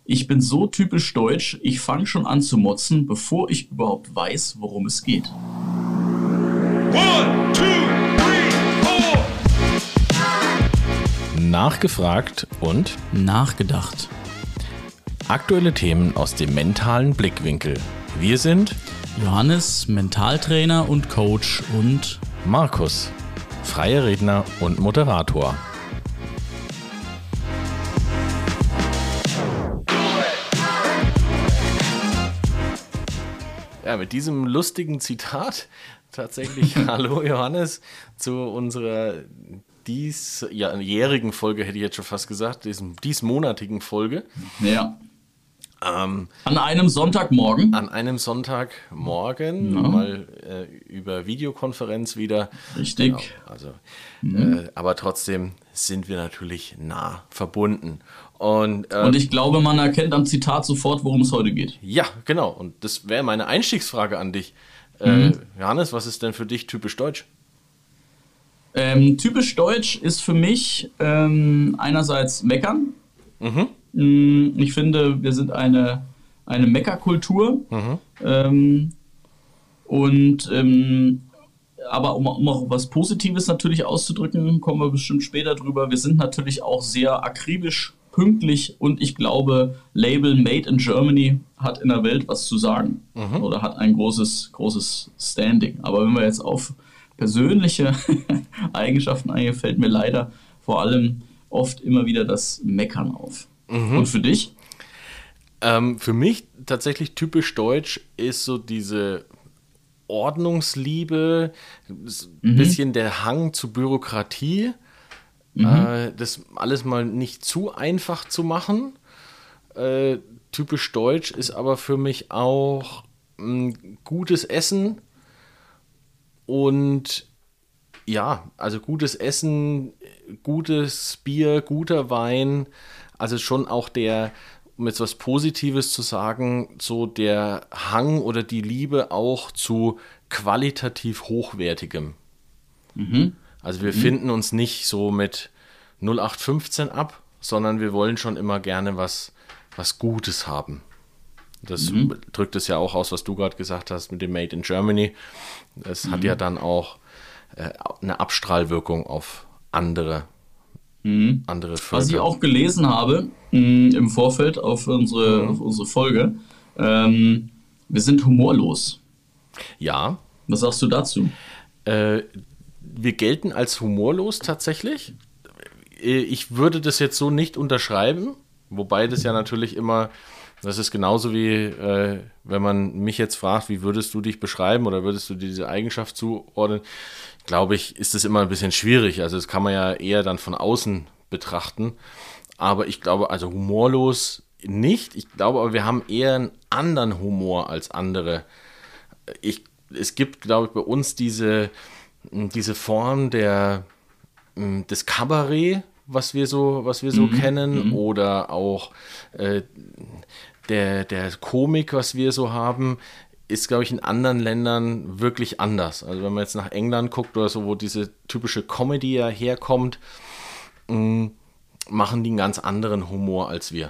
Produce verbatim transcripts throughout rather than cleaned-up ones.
Ich bin so typisch deutsch, ich fange schon an zu motzen, bevor ich überhaupt weiß, worum es geht. One, two, three, four. Nachgefragt und Nachgedacht. aktuelle Themen aus dem mentalen Blickwinkel. Wir sind Johannes, Mentaltrainer und Coach und Markus, freier Redner und Moderator. Ja, mit diesem lustigen Zitat tatsächlich hallo Johannes zu unserer diesjährigen Folge, hätte ich jetzt schon fast gesagt, diesem diesmonatigen Folge. Ja. Ähm, An einem Sonntagmorgen. an einem Sonntagmorgen, Ja. mal äh, über Videokonferenz wieder. Richtig. Genau, also, äh, aber trotzdem sind wir natürlich nah verbunden. Und, äh, Und ich glaube, man erkennt am Zitat sofort, worum es heute geht. ja, genau. Und das wäre meine Einstiegsfrage an dich. Äh, Johannes, was ist denn für dich typisch deutsch? Ähm, typisch deutsch ist für mich ähm, einerseits meckern. Mhm. Mm, Ich finde, wir sind eine, eine Meckerkultur. Mhm. Ähm, und ähm, aber um, um auch was Positives natürlich auszudrücken, kommen wir bestimmt später drüber. Wir sind natürlich auch sehr akribisch, pünktlich und ich glaube, Label Made in Germany hat in der Welt was zu sagen Mhm. oder hat ein großes, großes Standing. Aber wenn wir jetzt auf persönliche Eigenschaften eingehen, fällt mir leider vor allem oft immer wieder das Meckern auf. Und für dich? Ähm, für mich tatsächlich typisch deutsch ist so diese Ordnungsliebe, ein bisschen der Hang zu Bürokratie, äh, das alles mal nicht zu einfach zu machen. Äh, typisch deutsch ist aber für mich auch mh, gutes Essen und ja, also gutes Essen, gutes Bier, guter Wein, also schon auch der, um jetzt was Positives zu sagen, so der Hang oder die Liebe auch zu qualitativ Hochwertigem. Also wir finden uns nicht so mit null acht fünfzehn ab, sondern wir wollen schon immer gerne was, was Gutes haben. Das drückt es ja auch aus, was du gerade gesagt hast mit dem Made in Germany. Das hat ja dann auch äh, eine Abstrahlwirkung auf andere, andere Völker. Was ich auch gelesen habe mh, im Vorfeld auf unsere, auf unsere Folge, ähm, wir sind humorlos. Ja, Was sagst du dazu? äh, wir gelten als humorlos tatsächlich. Äh, Ich würde das jetzt so nicht unterschreiben, wobei das ja natürlich immer, das ist genauso wie, äh, wenn man mich jetzt fragt, wie würdest du dich beschreiben oder würdest du dir diese Eigenschaft zuordnen, glaube ich, ist das immer ein bisschen schwierig. Also das kann man ja eher dann von außen betrachten. Aber ich glaube, also humorlos nicht. Ich glaube aber, wir haben eher einen anderen Humor als andere. Ich, es gibt, glaube ich, bei uns diese, diese Form der, des Kabarett, was wir so, was wir so kennen, oder auch äh, der, der Komik, was wir so haben, ist, glaube ich, in anderen Ländern wirklich anders. Also wenn man jetzt nach England guckt oder so, wo diese typische Comedy ja herkommt, mh, machen die einen ganz anderen Humor als wir.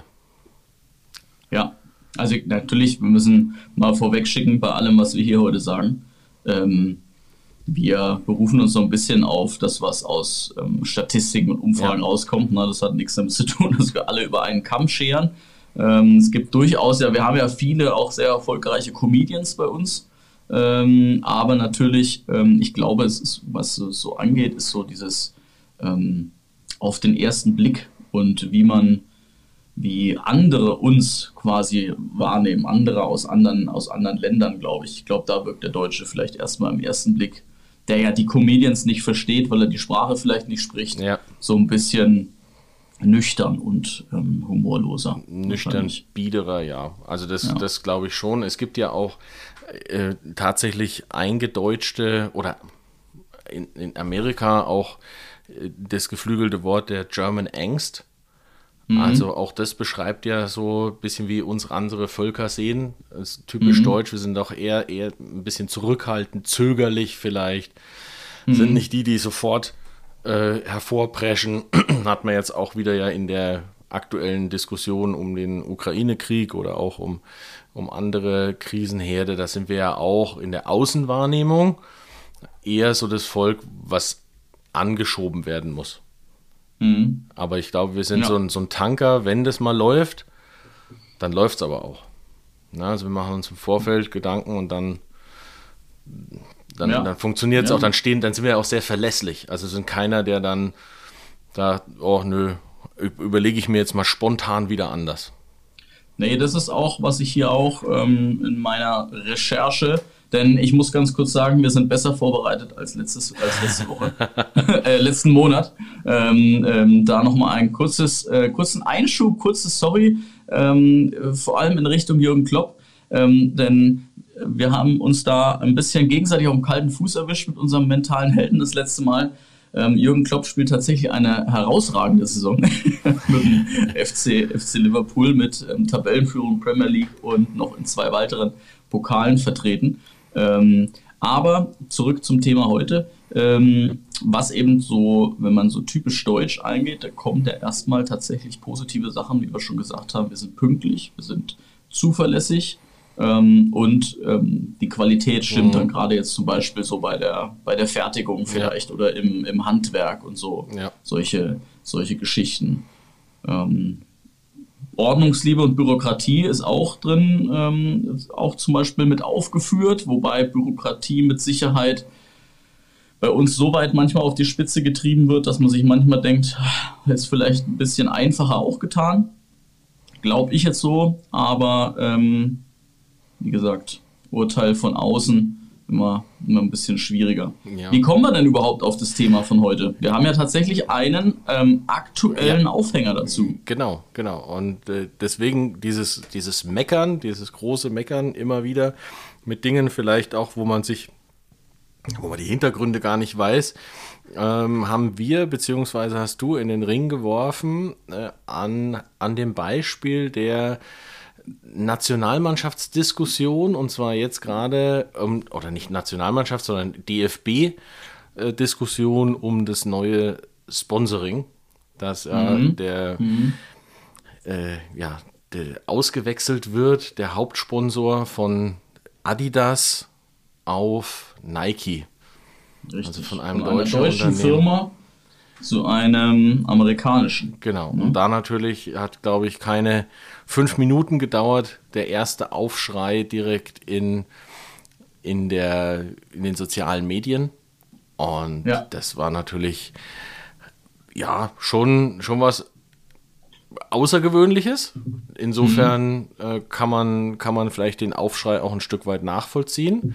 Ja, also natürlich, wir müssen mal vorweg schicken bei allem, was wir hier heute sagen. Ähm, wir berufen uns so ein bisschen auf das, was aus ähm, Statistiken und Umfragen Ja. rauskommt. Na, das hat nichts damit zu tun, dass wir alle über einen Kamm scheren. Ähm, es gibt durchaus, ja, wir haben ja viele auch sehr erfolgreiche Comedians bei uns. Ähm, aber natürlich, ähm, ich glaube, es ist, was es so angeht, ist so dieses ähm, auf den ersten Blick und wie man, wie andere uns quasi wahrnehmen, andere aus anderen, aus anderen Ländern, glaube ich. Ich glaube, da wirkt der Deutsche vielleicht erstmal im ersten Blick, der ja die Comedians nicht versteht, weil er die Sprache vielleicht nicht spricht, Ja. so ein bisschen nüchtern und ähm, humorloser. Nüchtern, wahrscheinlich. biederer, ja. Also das, Ja. das glaube ich schon. Es gibt ja auch äh, tatsächlich eingedeutschte oder in, in Amerika auch äh, das geflügelte Wort der German Angst. Also auch das beschreibt ja so ein bisschen, wie unsere andere Völker sehen. Das ist typisch deutsch, wir sind doch eher, eher ein bisschen zurückhaltend, zögerlich vielleicht. Sind nicht die, die sofort äh, hervorpreschen. Hat man jetzt auch wieder ja in der aktuellen Diskussionen um den Ukraine-Krieg oder auch um, um andere Krisenherde, da sind wir ja auch in der Außenwahrnehmung eher so das Volk, was angeschoben werden muss. Mhm. Aber ich glaube, wir sind Ja. so, ein, so ein Tanker, wenn das mal läuft, dann läuft es aber auch. Na, also wir machen uns im Vorfeld Gedanken und dann, dann, Ja. dann funktioniert es Ja. auch, dann stehen, dann sind wir auch sehr verlässlich. Also sind keiner, der dann sagt, oh nö, überlege ich mir jetzt mal spontan wieder anders. Nee, das ist auch, was ich hier auch ähm, in meiner Recherche, denn ich muss ganz kurz sagen, wir sind besser vorbereitet als, letztes, als letzte Woche, äh, letzten Monat. Ähm, ähm, da nochmal ein kurzes, äh, kurzen Einschub, kurzes Sorry, ähm, vor allem in Richtung Jürgen Klopp, ähm, denn wir haben uns da ein bisschen gegenseitig auf dem kalten Fuß erwischt mit unserem mentalen Helden das letzte Mal. Ähm, Jürgen Klopp spielt tatsächlich eine herausragende Saison mit dem F C, F C Liverpool mit ähm, Tabellenführung Premier League und noch in zwei weiteren Pokalen vertreten. Ähm, aber zurück zum Thema heute. Ähm, was eben so, wenn man so typisch deutsch eingeht, da kommen ja erstmal tatsächlich positive Sachen, wie wir schon gesagt haben. Wir sind pünktlich, wir sind zuverlässig. Ähm, und ähm, die Qualität stimmt Mhm. dann gerade jetzt zum Beispiel so bei der, bei der Fertigung vielleicht oder im, im Handwerk und so. Ja. Solche, solche Geschichten. Ähm, Ordnungsliebe und Bürokratie ist auch drin, ähm, ist auch zum Beispiel mit aufgeführt, wobei Bürokratie mit Sicherheit bei uns so weit manchmal auf die Spitze getrieben wird, dass man sich manchmal denkt, ist vielleicht ein bisschen einfacher auch getan. Glaube ich jetzt so, aber ähm, wie gesagt, Urteil von außen immer, immer ein bisschen schwieriger. Ja. Wie kommen wir denn überhaupt auf das Thema von heute? Wir haben ja tatsächlich einen ähm, aktuellen Ja. Aufhänger dazu. Genau, genau. Und äh, deswegen dieses, dieses Meckern, dieses große Meckern immer wieder mit Dingen vielleicht auch, wo man sich, wo man die Hintergründe gar nicht weiß, ähm, haben wir, beziehungsweise hast du in den Ring geworfen äh, an, an dem Beispiel der Nationalmannschaftsdiskussion, und zwar jetzt gerade, ähm, oder nicht Nationalmannschaft, sondern D F B-Diskussion um das neue Sponsoring, dass äh, Mhm. der, Äh, ja, der ausgewechselt wird, der Hauptsponsor von Adidas auf Nike. Richtig. Also von einem einer deutschen deutschen Unternehmen. Firma zu einem amerikanischen. Genau. Und da natürlich hat, glaube ich, keine fünf Minuten gedauert, der erste Aufschrei direkt in, in, der, in den sozialen Medien. Und Ja. das war natürlich ja schon, schon was Außergewöhnliches. Insofern äh, kann man, kann man vielleicht den Aufschrei auch ein Stück weit nachvollziehen.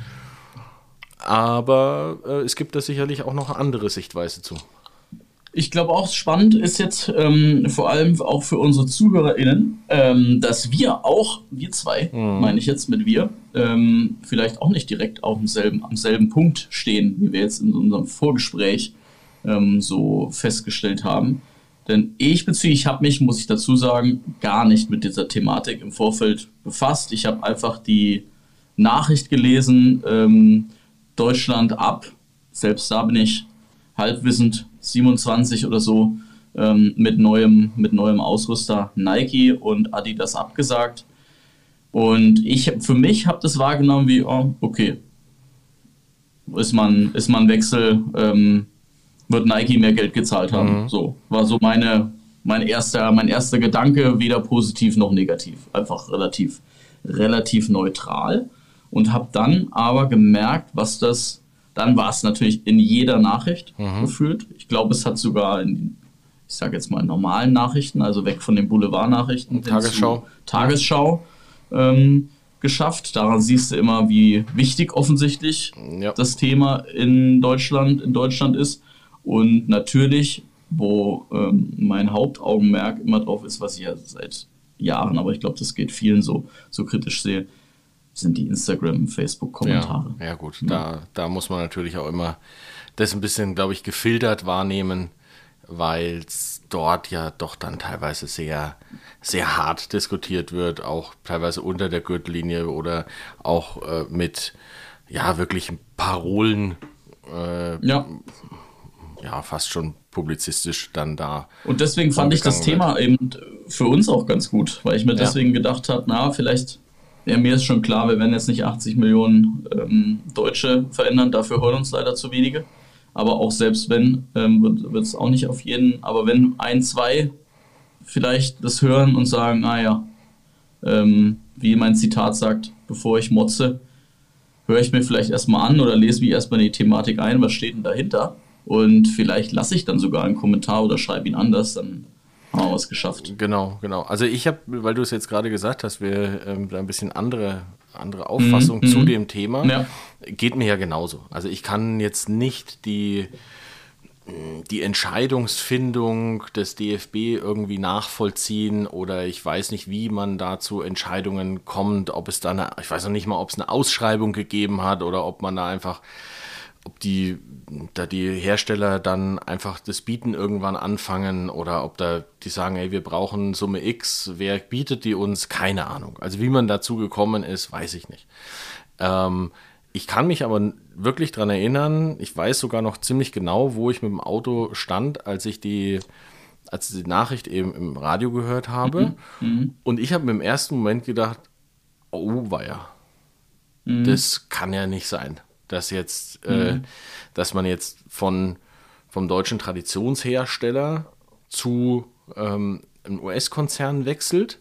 Aber äh, es gibt da sicherlich auch noch eine andere Sichtweise zu. Ich glaube auch spannend ist jetzt ähm, vor allem auch für unsere ZuhörerInnen, ähm, dass wir auch, wir zwei, meine ich jetzt mit wir, ähm, vielleicht auch nicht direkt auf demselben, am selben Punkt stehen, wie wir jetzt in unserem Vorgespräch ähm, so festgestellt haben. Denn ich beziehe, ich habe mich, muss ich dazu sagen, gar nicht mit dieser Thematik im Vorfeld befasst. Ich habe einfach die Nachricht gelesen, ähm, Deutschland ab, selbst da bin ich halbwissend, siebenundzwanzig oder so, ähm, mit, neuem, mit neuem Ausrüster Nike und Adidas abgesagt. Und ich, für mich habe das wahrgenommen wie, oh, okay, ist man, ist man Wechsel, ähm, wird Nike mehr Geld gezahlt haben. Mhm. So, war so meine, mein, erster, mein erster Gedanke, weder positiv noch negativ. Einfach relativ, relativ neutral. Und habe dann aber gemerkt, was das, dann war es natürlich in jeder Nachricht Mhm. gefühlt. Ich glaube, es hat sogar in, ich sage jetzt mal, normalen Nachrichten, also weg von den Boulevardnachrichten, hin Tagesschau. zu Tagesschau ähm, geschafft. Daran siehst du immer, wie wichtig offensichtlich Ja. das Thema in Deutschland, in Deutschland ist. Und natürlich, wo ähm, mein Hauptaugenmerk immer drauf ist, was ich ja seit Jahren, aber ich glaube, das geht vielen so, so kritisch sehe, sind die Instagram-, Facebook-Kommentare. Ja, ja gut, da, da muss man natürlich auch immer das ein bisschen, glaube ich, gefiltert wahrnehmen, weil es dort ja doch dann teilweise sehr, sehr hart diskutiert wird, auch teilweise unter der Gürtellinie oder auch äh, mit ja wirklich Parolen äh, Ja, ja fast schon publizistisch dann da. Und deswegen fand ich das Thema wird. eben für uns auch ganz gut, weil ich mir ja. deswegen gedacht habe, na, vielleicht, ja, mir ist schon klar, wir werden jetzt nicht achtzig Millionen ähm, Deutsche verändern, dafür hören uns leider zu wenige. Aber auch selbst wenn, ähm, wird es auch nicht auf jeden, aber wenn ein, zwei vielleicht das hören und sagen, ah ja, ähm, wie mein Zitat sagt, bevor ich motze, höre ich mir vielleicht erstmal an oder lese mir erstmal die Thematik ein, was steht denn dahinter? Und vielleicht lasse ich dann sogar einen Kommentar oder schreibe ihn anders, dann haben wir was geschafft. Genau, genau. Also ich habe, weil du es jetzt gerade gesagt hast, wir ähm, da ein bisschen andere, andere Auffassung mhm, zu m- dem Thema. Ja. Geht mir ja genauso. Also ich kann jetzt nicht die, die Entscheidungsfindung des D F B irgendwie nachvollziehen oder ich weiß nicht, wie man da zu Entscheidungen kommt, ob es da eine, ich weiß noch nicht mal, ob es eine Ausschreibung gegeben hat oder ob man da einfach, ob die, da die Hersteller dann einfach das Bieten irgendwann anfangen oder ob da die sagen, ey, wir brauchen Summe X, wer bietet die uns? Keine Ahnung. Also wie man dazu gekommen ist, weiß ich nicht. Ähm, Ich kann mich aber wirklich daran erinnern, ich weiß sogar noch ziemlich genau, wo ich mit dem Auto stand, als ich die, als die Nachricht eben im Radio gehört habe. Mhm. Und ich habe mir im ersten Moment gedacht, oh weia, mhm. das kann ja nicht sein, dass jetzt, mhm. äh, dass man jetzt von, vom deutschen Traditionshersteller zu ähm, einem U S-Konzern wechselt.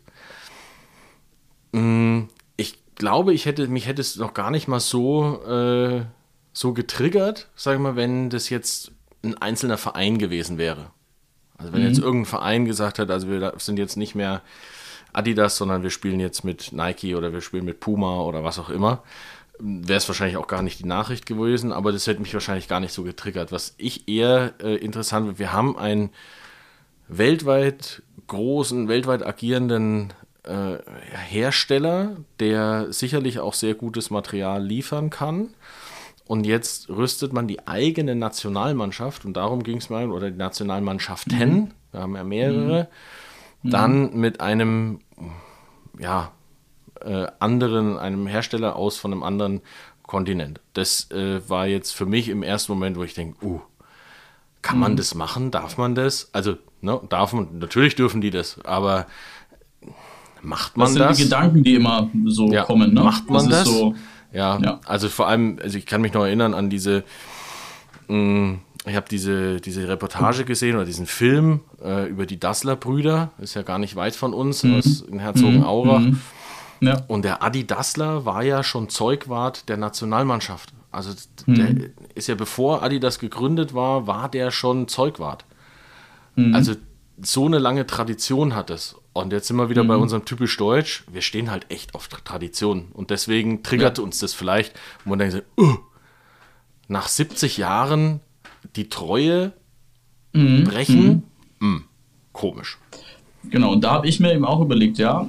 Mhm. Ich glaube, ich hätte, mich hätte es noch gar nicht mal so, äh, so getriggert, sage ich mal, wenn das jetzt ein einzelner Verein gewesen wäre. Also wenn mhm. jetzt irgendein Verein gesagt hat, also wir sind jetzt nicht mehr Adidas, sondern wir spielen jetzt mit Nike oder wir spielen mit Puma oder was auch immer, wäre es wahrscheinlich auch gar nicht die Nachricht gewesen, aber das hätte mich wahrscheinlich gar nicht so getriggert. Was ich eher äh, interessant finde, wir haben einen weltweit großen, weltweit agierenden Hersteller, der sicherlich auch sehr gutes Material liefern kann. Und jetzt rüstet man die eigene Nationalmannschaft, und darum ging es mal, oder die Nationalmannschaften, mhm. wir haben ja mehrere, mhm. dann mit einem ja, äh, anderen, einem Hersteller aus von einem anderen Kontinent. Das äh, war jetzt für mich im ersten Moment, wo ich denke, uh, kann mhm. man das machen? Darf man das? Also, ne, darf man, natürlich dürfen die das, aber macht man das? Das sind das? die Gedanken, die immer so ja, kommen. Ne? Macht man das? das? So, ja, ja, also vor allem, also ich kann mich noch erinnern an diese, mh, ich habe diese, diese Reportage gesehen oder diesen Film äh, über die Dassler-Brüder, ist ja gar nicht weit von uns, mhm. aus in Herzogenaurach. Mhm. Ja. Und der Adi Dassler war ja schon Zeugwart der Nationalmannschaft. Also mhm. der ist ja, bevor Adidas gegründet war, war der schon Zeugwart. Mhm. Also so eine lange Tradition hat es. Und jetzt sind wir wieder mhm. bei unserem typisch Deutsch. Wir stehen halt echt auf Tradition. Und deswegen triggert ja. uns das vielleicht. Und man denkt so, uh, nach siebzig Jahren die Treue mhm. brechen, mhm. Mh, komisch. Genau, und da habe ich mir eben auch überlegt, ja,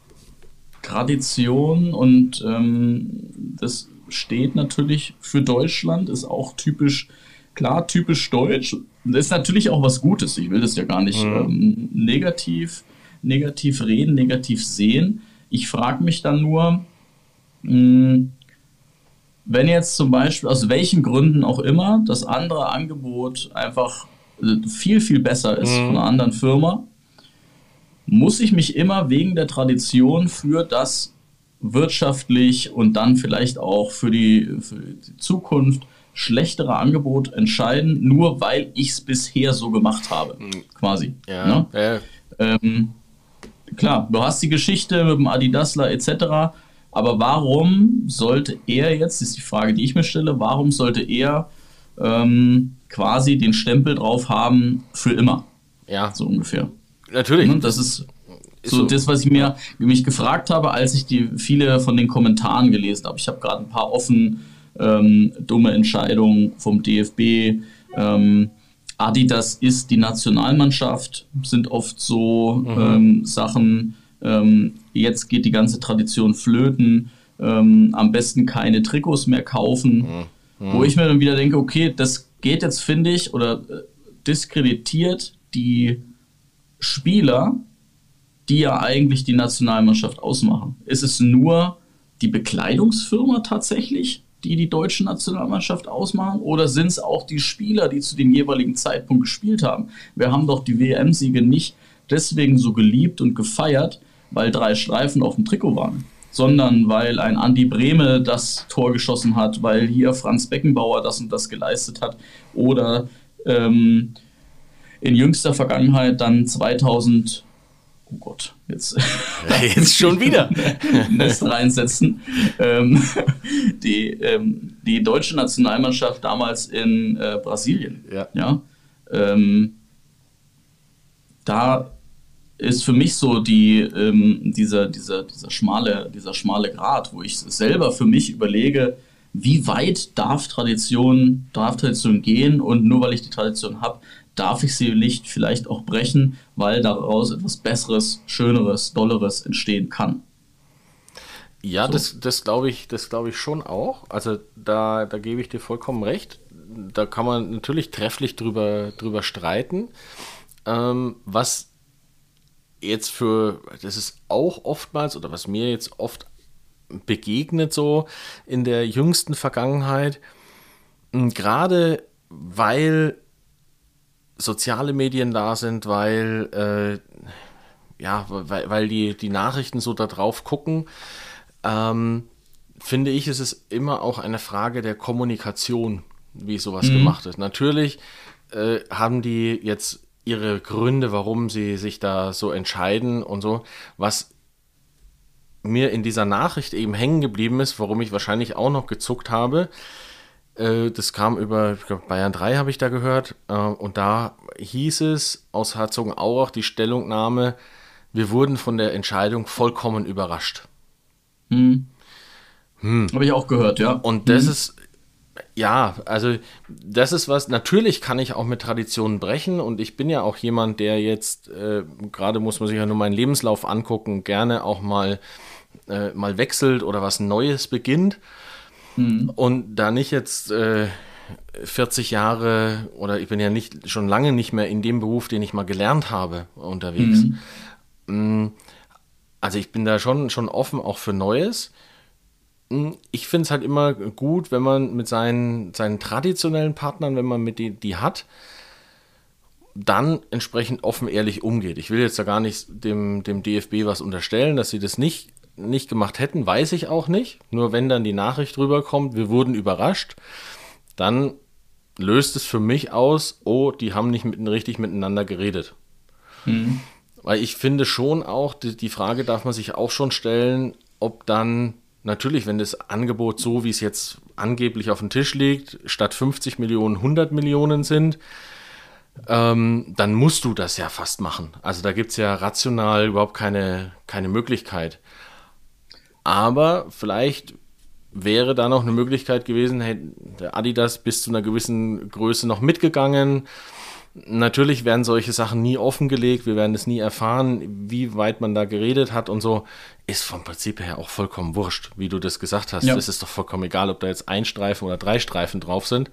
Tradition und ähm, das steht natürlich für Deutschland, ist auch typisch, klar, typisch deutsch. Das ist natürlich auch was Gutes. Ich will das ja gar nicht mhm. ähm, negativ negativ reden, negativ sehen. Ich frage mich dann nur, mh, wenn jetzt zum Beispiel, aus welchen Gründen auch immer, das andere Angebot einfach viel, viel besser ist mhm. von einer anderen Firma, muss ich mich immer wegen der Tradition für das wirtschaftlich und dann vielleicht auch für die, für die Zukunft schlechtere Angebot entscheiden, nur weil ich es bisher so gemacht habe, mhm. quasi. Ja, ne? ja. Ähm, Klar, du hast die Geschichte mit dem Adidasler et cetera, aber warum sollte er jetzt, das ist die Frage, die ich mir stelle, warum sollte er ähm, quasi den Stempel drauf haben für immer? Ja. So ungefähr. Natürlich. Und das ist, ist so, so das, was ich mir mich gefragt habe, als ich die viele von den Kommentaren gelesen habe. Ich habe gerade ein paar offen ähm, dumme Entscheidungen vom D F B, ähm, Adidas ist die Nationalmannschaft, sind oft so mhm. ähm, Sachen, ähm, jetzt geht die ganze Tradition flöten, ähm, am besten keine Trikots mehr kaufen, mhm. Mhm. wo ich mir dann wieder denke, okay, das geht jetzt, finde ich, oder äh, diskreditiert die Spieler, die ja eigentlich die Nationalmannschaft ausmachen. Ist es nur die Bekleidungsfirma tatsächlich, die die deutsche Nationalmannschaft ausmachen? Oder sind es auch die Spieler, die zu dem jeweiligen Zeitpunkt gespielt haben? Wir haben doch die W M-Siege nicht deswegen so geliebt und gefeiert, weil drei Streifen auf dem Trikot waren, sondern weil ein Andi Brehme das Tor geschossen hat, weil hier Franz Beckenbauer das und das geleistet hat oder ähm, in jüngster Vergangenheit dann zweitausend, oh Gott, jetzt, jetzt schon wieder Nest reinsetzen, ähm, die, ähm, die deutsche Nationalmannschaft damals in äh, Brasilien. Ja. Ja? Ähm, da ist für mich so die, ähm, dieser, dieser, dieser, schmale, dieser schmale Grat, wo ich selber für mich überlege, wie weit darf Tradition, darf Tradition gehen, und nur weil ich die Tradition habe, darf ich sie nicht vielleicht auch brechen, weil daraus etwas Besseres, Schöneres, Dolleres entstehen kann. Ja, so. das, das glaube ich, das glaube ich schon auch. Also da, da gebe ich dir vollkommen recht. Da kann man natürlich trefflich drüber, drüber streiten. Ähm, was jetzt für, das ist auch oftmals, oder was mir jetzt oft begegnet so in der jüngsten Vergangenheit, gerade weil soziale Medien da sind, weil äh, ja, weil, weil die, die Nachrichten so da drauf gucken, ähm, finde ich, ist es immer auch eine Frage der Kommunikation, wie sowas mhm. gemacht ist. Natürlich äh, haben die jetzt ihre Gründe, warum sie sich da so entscheiden und so. Was mir in dieser Nachricht eben hängen geblieben ist, warum ich wahrscheinlich auch noch gezuckt habe, äh, das kam über, ich glaub, Bayern drei habe ich da gehört, äh, und da hieß es aus Herzogenaurach die Stellungnahme, wir wurden von der Entscheidung vollkommen überrascht. Hm. Hm. Habe ich auch gehört, ja. Und das hm. ist Ja, also das ist was, natürlich kann ich auch mit Traditionen brechen, und ich bin ja auch jemand, der jetzt, äh, gerade muss man sich ja nur meinen Lebenslauf angucken, gerne auch mal, äh, mal wechselt oder was Neues beginnt mhm. und da nicht jetzt äh, vierzig Jahre, oder ich bin ja nicht schon lange nicht mehr in dem Beruf, den ich mal gelernt habe, unterwegs. Mhm. Also ich bin da schon, schon offen auch für Neues. Ich finde es halt immer gut, wenn man mit seinen, seinen traditionellen Partnern, wenn man mit denen die hat, dann entsprechend offen ehrlich umgeht. Ich will jetzt da gar nicht dem, dem D F B was unterstellen, dass sie das nicht, nicht gemacht hätten, weiß ich auch nicht. Nur wenn dann die Nachricht rüberkommt, wir wurden überrascht, dann löst es für mich aus, oh, die haben nicht mit, richtig miteinander geredet. Mhm. Weil ich finde schon auch, die, die Frage darf man sich auch schon stellen, ob dann natürlich, wenn das Angebot so, wie es jetzt angeblich auf dem Tisch liegt, statt fünfzig Millionen hundert Millionen sind, ähm, dann musst du das ja fast machen. Also da gibt es ja rational überhaupt keine, keine Möglichkeit. Aber vielleicht wäre da noch eine Möglichkeit gewesen, hey, der Adidas bis zu einer gewissen Größe noch mitgegangen. Natürlich werden solche Sachen nie offengelegt, wir werden es nie erfahren, wie weit man da geredet hat und so. Ist vom Prinzip her auch vollkommen wurscht, wie du das gesagt hast. Ja. Es ist doch vollkommen egal, ob da jetzt ein Streifen oder drei Streifen drauf sind.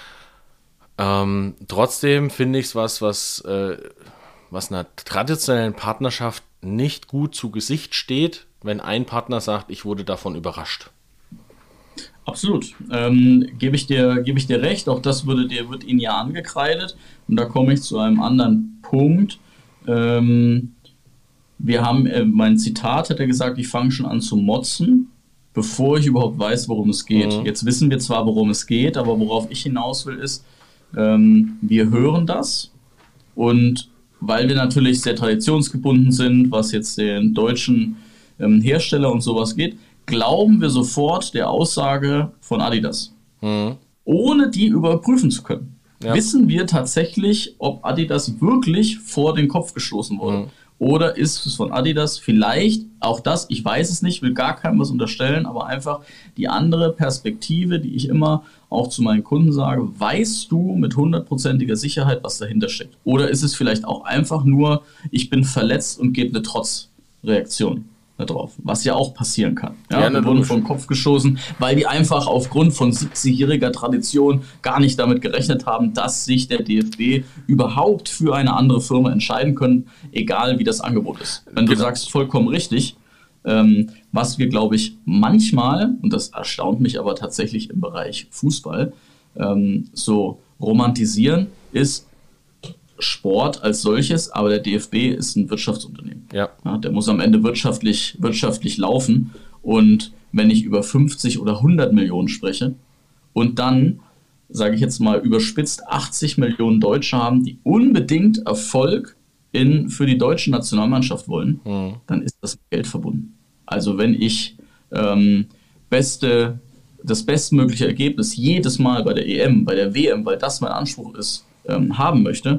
Ähm, trotzdem finde ich es was, was, äh, was einer traditionellen Partnerschaft nicht gut zu Gesicht steht, wenn ein Partner sagt, ich wurde davon überrascht. Absolut. Ähm, gebe ich dir, gebe ich dir recht, auch das würde dir, wird Ihnen ja angekreidet. Und da komme ich zu einem anderen Punkt. Ähm, wir haben, äh, mein Zitat hat er gesagt, ich fange schon an zu motzen, bevor ich überhaupt weiß, worum es geht. Mhm. Jetzt wissen wir zwar, worum es geht, aber worauf ich hinaus will, ist, ähm, wir hören das, und weil wir natürlich sehr traditionsgebunden sind, was jetzt den deutschen ähm, Hersteller und sowas geht, glauben wir sofort der Aussage von Adidas, mhm. ohne die überprüfen zu können. Ja. Wissen wir tatsächlich, ob Adidas wirklich vor den Kopf gestoßen wurde? Mhm. Oder ist es von Adidas vielleicht, auch das, ich weiß es nicht, will gar keinem was unterstellen, aber einfach die andere Perspektive, die ich immer auch zu meinen Kunden sage, weißt du mit hundertprozentiger Sicherheit, was dahinter steckt? Oder ist es vielleicht auch einfach nur, ich bin verletzt und gebe eine Trotzreaktion drauf, was ja auch passieren kann. Ja, ja, wir wurden vom Kopf gestoßen, weil die einfach aufgrund von siebzigjähriger Tradition gar nicht damit gerechnet haben, dass sich der D F B überhaupt für eine andere Firma entscheiden können, egal wie das Angebot ist. Wenn du genau. sagst, vollkommen richtig, Ähm, was wir, glaube ich, manchmal, und das erstaunt mich aber tatsächlich im Bereich Fußball, ähm, so romantisieren, ist Sport als solches, aber der D F B ist ein Wirtschaftsunternehmen. Ja. Ja, der muss am Ende wirtschaftlich, wirtschaftlich laufen. Und wenn ich über fünfzig oder hundert Millionen spreche und dann, sage ich jetzt mal überspitzt, achtzig Millionen Deutsche haben, die unbedingt Erfolg in, für die deutsche Nationalmannschaft wollen, mhm. dann ist das mit Geld verbunden. Also wenn ich ähm, beste, das bestmögliche Ergebnis jedes Mal bei der E M, bei der W M, weil das mein Anspruch ist, ähm, haben möchte,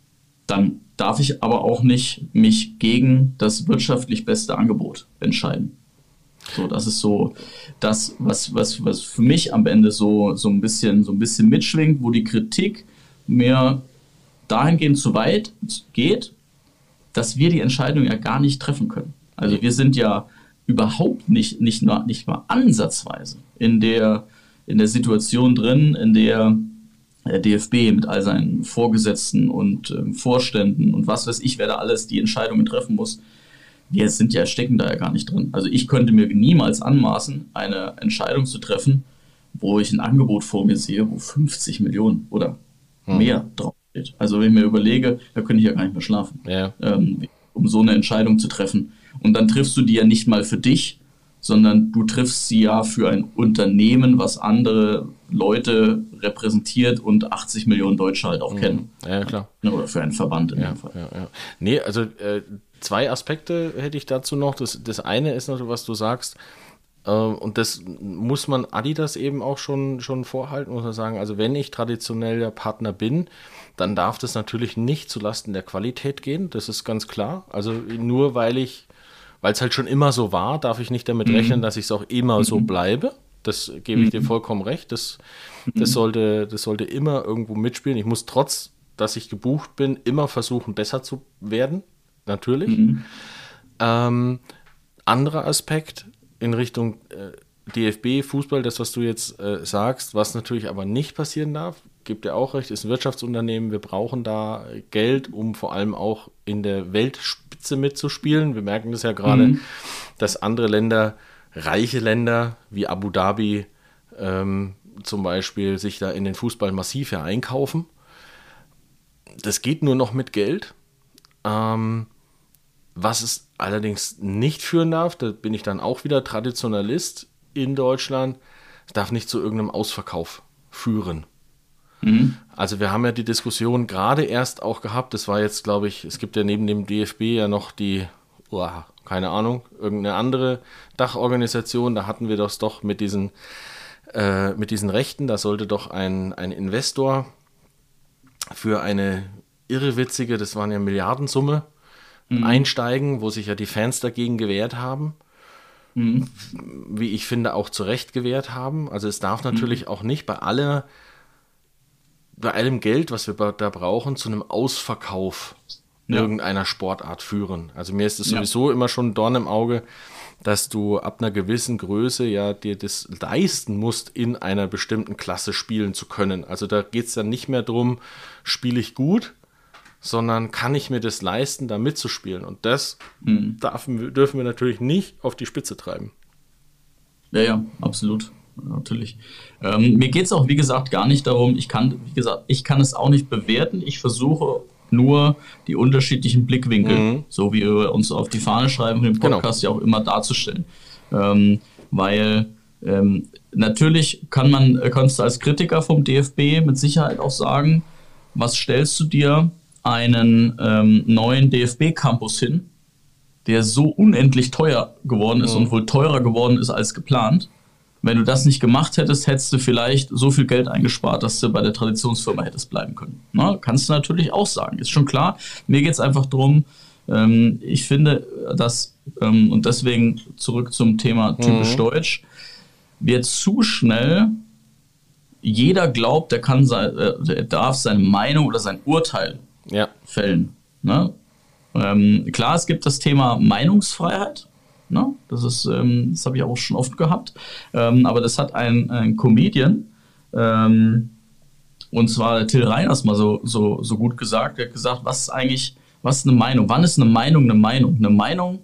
dann darf ich aber auch nicht mich gegen das wirtschaftlich beste Angebot entscheiden. So, das ist so das, was, was, was für mich am Ende so, so, ein bisschen, so ein bisschen mitschwingt, wo die Kritik mehr dahingehend zu weit geht, dass wir die Entscheidung ja gar nicht treffen können. Also wir sind ja überhaupt nicht, nicht, nur, nicht mal ansatzweise in der, in der Situation drin, in der der D F B mit all seinen Vorgesetzten und äh, Vorständen und was weiß ich, wer da alles die Entscheidungen treffen muss. Wir sind ja, stecken da ja gar nicht drin. Also ich könnte mir niemals anmaßen, eine Entscheidung zu treffen, wo ich ein Angebot vor mir sehe, wo fünfzig Millionen oder hm. mehr draufsteht. Also wenn ich mir überlege, da könnte ich ja gar nicht mehr schlafen, ja. ähm, um so eine Entscheidung zu treffen. Und dann triffst du die ja nicht mal für dich, sondern du triffst sie ja für ein Unternehmen, was andere Leute repräsentiert und achtzig Millionen Deutsche halt auch mhm. kennen. Ja, klar. Oder für einen Verband in ja, dem Fall. Ja, ja. Nee, also äh, zwei Aspekte hätte ich dazu noch. Das, das eine ist natürlich, was du sagst, äh, und das muss man Adidas eben auch schon, schon vorhalten, muss man sagen, also wenn ich traditioneller Partner bin, dann darf das natürlich nicht zulasten der Qualität gehen, das ist ganz klar. Also nur weil ich Weil es halt schon immer so war, darf ich nicht damit mhm. rechnen, dass ich es auch immer mhm. so bleibe. Das gebe ich mhm. dir vollkommen recht. Das, das, sollte, das sollte immer irgendwo mitspielen. Ich muss trotz, dass ich gebucht bin, immer versuchen, besser zu werden. Natürlich. Mhm. Ähm, anderer Aspekt in Richtung äh, D F B, Fußball, das, was du jetzt äh, sagst, was natürlich aber nicht passieren darf, gibt dir auch recht, ist ein Wirtschaftsunternehmen. Wir brauchen da Geld, um vor allem auch in der Weltspitze mitzuspielen. Wir merken das ja gerade, mhm. dass andere Länder, reiche Länder wie Abu Dhabi ähm, zum Beispiel, sich da in den Fußball massiv ja einkaufen. Das geht nur noch mit Geld. Ähm, was es allerdings nicht führen darf, da bin ich dann auch wieder Traditionalist in Deutschland, darf nicht zu irgendeinem Ausverkauf führen. Mhm. Also wir haben ja die Diskussion gerade erst auch gehabt, das war jetzt, glaube ich, es gibt ja neben dem D F B ja noch die, oh, keine Ahnung, irgendeine andere Dachorganisation, da hatten wir das doch mit diesen, äh, mit diesen Rechten, da sollte doch ein, ein Investor für eine irrewitzige, das waren ja Milliardensumme, mhm. einsteigen, wo sich ja die Fans dagegen gewehrt haben. Mhm. Wie ich finde, auch zu Recht gewehrt haben. Also es darf natürlich mhm. auch nicht bei aller bei allem Geld, was wir da brauchen, zu einem Ausverkauf ja. irgendeiner Sportart führen. Also mir ist es sowieso ja. immer schon ein Dorn im Auge, dass du ab einer gewissen Größe ja dir das leisten musst, in einer bestimmten Klasse spielen zu können. Also da geht es dann nicht mehr darum, spiele ich gut, sondern kann ich mir das leisten, da mitzuspielen. Und das mhm. darf, dürfen wir natürlich nicht auf die Spitze treiben. Ja, ja, absolut. Natürlich. Ähm, mir geht es auch, wie gesagt, gar nicht darum, ich kann, wie gesagt, ich kann es auch nicht bewerten. Ich versuche nur die unterschiedlichen Blickwinkel, mhm. so wie wir uns auf die Fahne schreiben, den Podcast genau. ja auch immer darzustellen. Ähm, weil ähm, natürlich kann man, kannst du als Kritiker vom D F B mit Sicherheit auch sagen, was stellst du dir einen ähm, neuen D F B-Campus hin, der so unendlich teuer geworden ist mhm. und wohl teurer geworden ist als geplant. Wenn du das nicht gemacht hättest, hättest du vielleicht so viel Geld eingespart, dass du bei der Traditionsfirma hättest bleiben können. Na, kannst du natürlich auch sagen, ist schon klar. Mir geht es einfach darum, ähm, ich finde, dass, ähm, und deswegen zurück zum Thema typisch mhm. deutsch, wird zu schnell, jeder glaubt, der kann sein, äh, er darf seine Meinung oder sein Urteil ja. fällen. Ne? Ähm, klar, es gibt das Thema Meinungsfreiheit. Ne? Das ist, ähm, das habe ich auch schon oft gehabt. Ähm, aber das hat ein, ein Comedian, ähm, und zwar Till Reiners mal so, so, so gut gesagt. Er hat gesagt, was ist eigentlich, was ist eine Meinung? Wann ist eine Meinung eine Meinung? Eine Meinung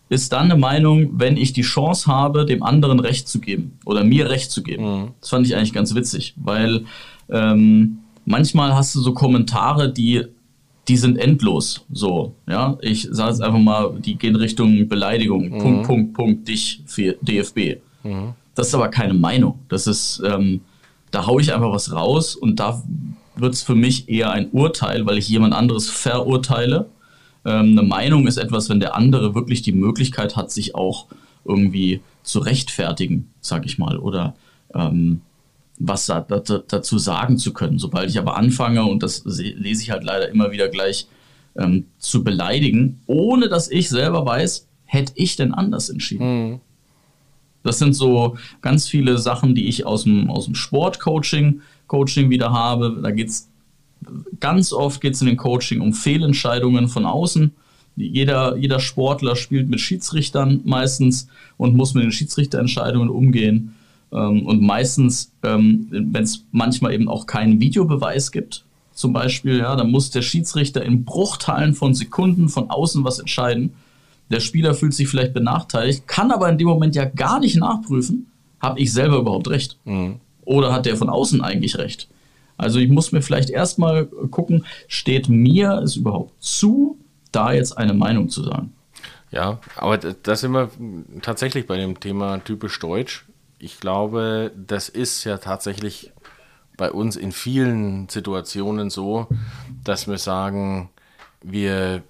ist dann eine Meinung, wenn ich die Chance habe, dem anderen Recht zu geben oder mir Recht zu geben. Mhm. Das fand ich eigentlich ganz witzig, weil ähm, manchmal hast du so Kommentare, die, die sind endlos. So, ja, ich sage jetzt einfach mal, die gehen Richtung Beleidigung. Mhm. Punkt, Punkt, Punkt, dich für D F B. Mhm. Das ist aber keine Meinung. Das ist, ähm, da haue ich einfach was raus und da wird es für mich eher ein Urteil, weil ich jemand anderes verurteile. Ähm, eine Meinung ist etwas, wenn der andere wirklich die Möglichkeit hat, sich auch irgendwie zu rechtfertigen, sag ich mal, oder ähm, was da, da, dazu sagen zu können. Sobald ich aber anfange, und das lese ich halt leider immer wieder gleich, ähm, zu beleidigen, ohne dass ich selber weiß, hätte ich denn anders entschieden. Mhm. Das sind so ganz viele Sachen, die ich aus dem, aus dem Sportcoaching Coaching wieder habe. Da geht's ganz oft geht's in den Coaching um Fehlentscheidungen von außen. Jeder, jeder Sportler spielt mit Schiedsrichtern meistens und muss mit den Schiedsrichterentscheidungen umgehen. Und meistens, wenn es manchmal eben auch keinen Videobeweis gibt, zum Beispiel, ja, dann muss der Schiedsrichter in Bruchteilen von Sekunden von außen was entscheiden. Der Spieler fühlt sich vielleicht benachteiligt, kann aber in dem Moment ja gar nicht nachprüfen, habe ich selber überhaupt recht? Mhm. Oder hat der von außen eigentlich recht? Also ich muss mir vielleicht erstmal gucken, steht mir es überhaupt zu, da jetzt eine Meinung zu sagen? Ja, aber da sind wir tatsächlich bei dem Thema typisch deutsch. Ich glaube, das ist ja tatsächlich bei uns in vielen Situationen so, dass wir sagen, wir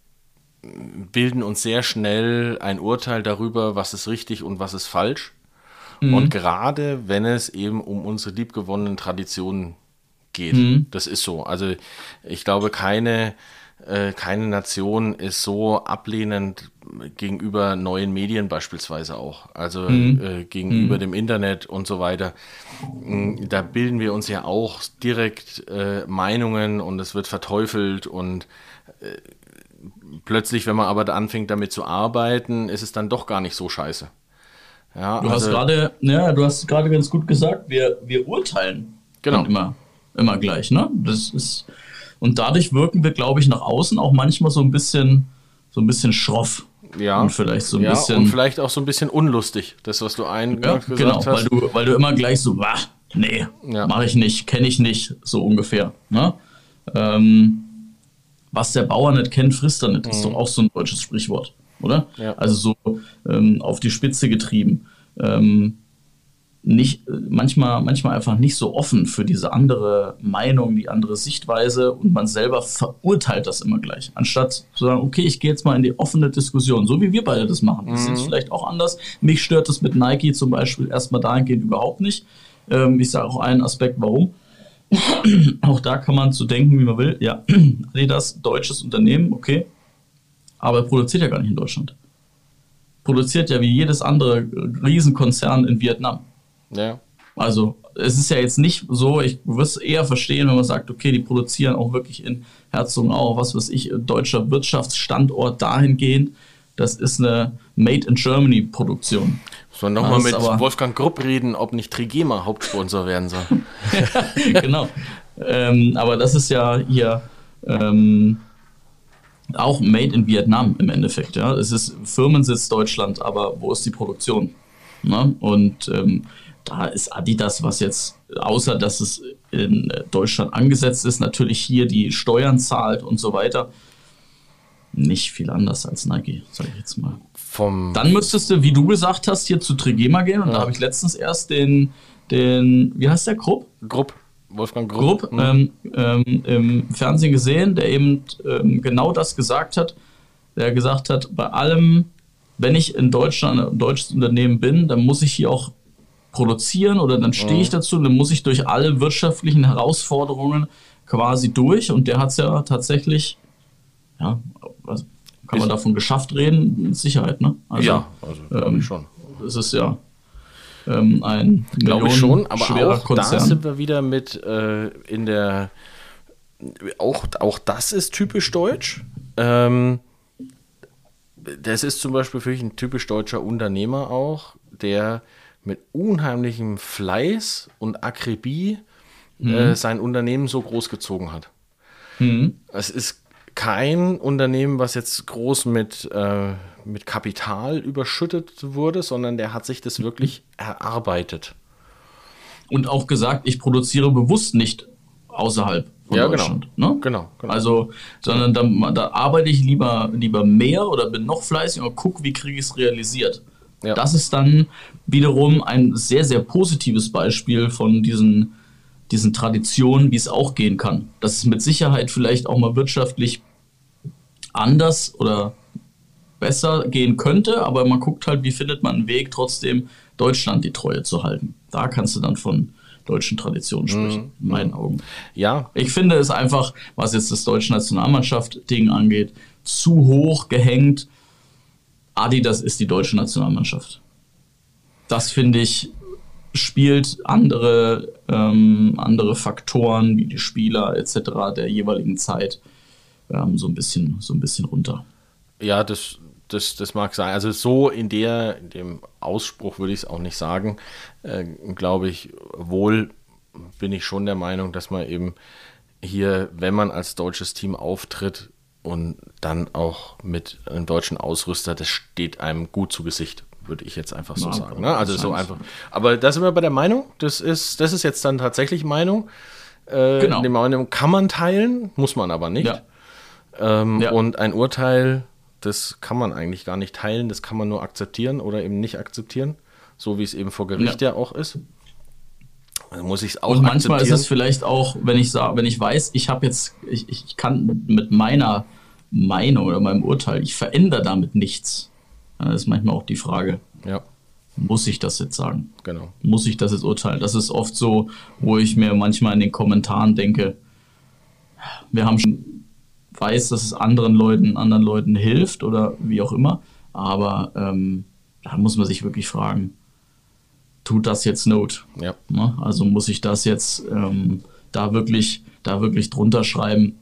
bilden uns sehr schnell ein Urteil darüber, was ist richtig und was ist falsch. Mhm. Und gerade wenn es eben um unsere liebgewonnenen Traditionen geht, mhm. das ist so. Also ich glaube, keine, äh, keine Nation ist so ablehnend gegenüber neuen Medien beispielsweise auch, also mhm. äh, gegenüber mhm. dem Internet und so weiter. Da bilden wir uns ja auch direkt äh, Meinungen und es wird verteufelt und äh, plötzlich, wenn man aber anfängt damit zu arbeiten, ist es dann doch gar nicht so scheiße. Ja, du also, hast gerade, ja, du hast gerade ganz gut gesagt, wir, wir urteilen genau. immer, immer gleich, ne? Das ist, und dadurch wirken wir, glaube ich, nach außen auch manchmal so ein bisschen, so ein bisschen schroff. Ja. Und vielleicht so ein ja, bisschen. Und vielleicht auch so ein bisschen unlustig, das, was du eingangs ja, gesagt genau, hast. Weil du, weil du immer gleich so, wah, nee, ja. mache ich nicht, kenne ich nicht, so ungefähr. Ne? Ähm, was der Bauer nicht kennt, frisst er nicht. Das ist mhm. doch auch so ein deutsches Sprichwort, oder? Ja. Also so ähm, auf die Spitze getrieben. Ähm, nicht, manchmal, manchmal einfach nicht so offen für diese andere Meinung, die andere Sichtweise und man selber verurteilt das immer gleich. Anstatt zu sagen, okay, ich gehe jetzt mal in die offene Diskussion, so wie wir beide das machen. Das mhm. ist vielleicht auch anders. Mich stört das mit Nike zum Beispiel erstmal dahingehend überhaupt nicht. Ähm, ich sage auch einen Aspekt, warum. Auch da kann man zu denken, wie man will. Ja, Adidas, deutsches Unternehmen, okay. Aber er produziert ja gar nicht in Deutschland. Produziert ja wie jedes andere Riesenkonzern in Vietnam. Ja. Also es ist ja jetzt nicht so, ich würde es eher verstehen, wenn man sagt, okay, die produzieren auch wirklich in Herzogenaurach, was weiß ich, deutscher Wirtschaftsstandort dahingehend. Das ist eine Made in Germany Produktion. Sollen wir nochmal mit Wolfgang Grupp reden, ob nicht Trigema Hauptsponsor werden soll. Genau. ähm, aber das ist ja hier ähm, auch Made in Vietnam im Endeffekt. Ja? Es ist Firmensitz Deutschland, aber wo ist die Produktion? Ne? Und ähm, da ist Adidas, was jetzt, außer dass es in Deutschland angesetzt ist, natürlich hier die Steuern zahlt und so weiter, nicht viel anders als Nike, sage ich jetzt mal. Vom Dann müsstest du, wie du gesagt hast, hier zu Trigema gehen und ja. da habe ich letztens erst den, den, wie heißt der, Grupp? Grupp, Wolfgang Grupp, Grupp mhm. ähm, ähm, im Fernsehen gesehen, der eben ähm, genau das gesagt hat, der gesagt hat, bei allem, wenn ich in Deutschland ein deutsches Unternehmen bin, dann muss ich hier auch produzieren oder dann stehe ich dazu, dann muss ich durch alle wirtschaftlichen Herausforderungen quasi durch und der hat es ja tatsächlich, ja, was, kann man davon geschafft reden? Mit Sicherheit, ne? Also, ja, also glaube ähm, ich schon. Das ist ja ähm, ein glaube ich schon, aber auch Konzern. Da sind wir wieder mit äh, in der, auch, auch das ist typisch deutsch. Ähm, das ist zum Beispiel für mich ein typisch deutscher Unternehmer auch, der mit unheimlichem Fleiß und Akribie mhm. äh, sein Unternehmen so großgezogen hat. Mhm. Es ist kein Unternehmen, was jetzt groß mit, äh, mit Kapital überschüttet wurde, sondern der hat sich das wirklich erarbeitet. Und auch gesagt, ich produziere bewusst nicht außerhalb von Ja, Deutschland. genau. Ne? Genau, genau. Also, sondern da, da arbeite ich lieber, lieber mehr oder bin noch fleißiger und gucke, wie kriege ich es realisiert. Ja. Das ist dann wiederum ein sehr, sehr positives Beispiel von diesen, diesen Traditionen, wie es auch gehen kann. Dass es mit Sicherheit vielleicht auch mal wirtschaftlich anders oder besser gehen könnte, aber man guckt halt, wie findet man einen Weg, trotzdem Deutschland die Treue zu halten. Da kannst du dann von deutschen Traditionen sprechen, in meinen Augen. Ja, Ich finde es einfach, was jetzt das deutsche Nationalmannschaft-Ding angeht, zu hoch gehängt. Adidas ist die deutsche Nationalmannschaft. Das, finde ich, spielt andere, ähm, andere Faktoren wie die Spieler et cetera der jeweiligen Zeit ähm, so ein bisschen, so ein bisschen runter. ja, das, das, das mag sein. Also so in der, in dem Ausspruch würde ich es auch nicht sagen. Äh, glaube ich, wohl bin ich schon der Meinung, dass man eben hier, wenn man als deutsches Team auftritt und dann auch mit einem deutschen Ausrüster, das steht einem gut zu Gesicht, würde ich jetzt einfach so Ja, sagen. Ne? Also so wahrscheinlich. einfach. Aber da sind wir bei der Meinung. Das ist, das ist jetzt dann tatsächlich Meinung. Äh, Genau. Die Meinung kann man teilen, muss man aber nicht. Ja. Ähm, Ja. Und ein Urteil, das kann man eigentlich gar nicht teilen, das kann man nur akzeptieren oder eben nicht akzeptieren, so wie es eben vor Gericht ja, Ja. auch ist. Also muss ich es auch Und manchmal akzeptieren. ist es vielleicht auch, wenn ich sage, wenn ich weiß, ich habe jetzt, ich, ich kann mit meiner Meinung oder meinem Urteil, ich verändere damit nichts. Ja, das ist manchmal auch die Frage, Ja, muss ich das jetzt sagen? genau. Muss ich das jetzt urteilen? Das ist oft so, wo ich mir manchmal in den Kommentaren denke, wir haben schon weiß, dass es anderen Leuten, anderen Leuten hilft oder wie auch immer, aber ähm, da muss man sich wirklich fragen, tut das jetzt Not? Ja, Ne? Also muss ich das jetzt ähm, da wirklich, da wirklich drunter schreiben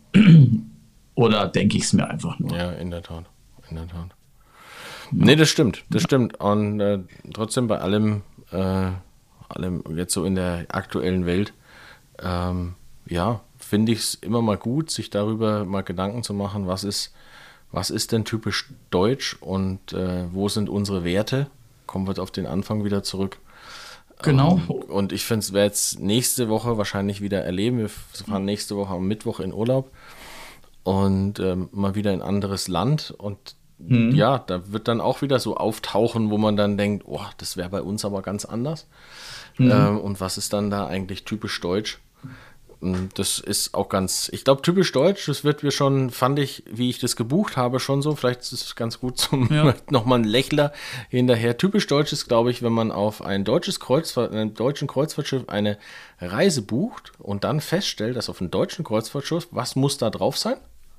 oder denke ich es mir einfach nur? ja, in der Tat. In der Tat. Nee, das stimmt, das stimmt. Und äh, trotzdem bei allem, äh, allem jetzt so in der aktuellen Welt, ähm, ja, finde ich es immer mal gut, sich darüber mal Gedanken zu machen, was ist, was ist denn typisch deutsch und äh, wo sind unsere Werte? Kommen wir auf den Anfang wieder zurück. Genau. Ähm, und ich finde, es werde jetzt nächste Woche wahrscheinlich wieder erleben. Wir fahren nächste Woche am Mittwoch in Urlaub und ähm, mal wieder in ein anderes Land. Und Mhm. ja, da wird dann auch wieder so auftauchen, wo man dann denkt, oh, das wäre bei uns aber ganz anders. Mhm. Ähm, und was ist dann da eigentlich typisch deutsch? Und das ist auch ganz, ich glaube, typisch deutsch, das wird mir schon, fand ich, wie ich das gebucht habe, schon so. Vielleicht ist es ganz gut zum Ja. nochmal ein Lächler hinterher. Typisch deutsch ist, glaube ich, wenn man auf ein deutsches Kreuzfahrt, einem deutschen Kreuzfahrtschiff eine Reise bucht und dann feststellt, dass auf einem deutschen Kreuzfahrtschiff, was muss da drauf sein?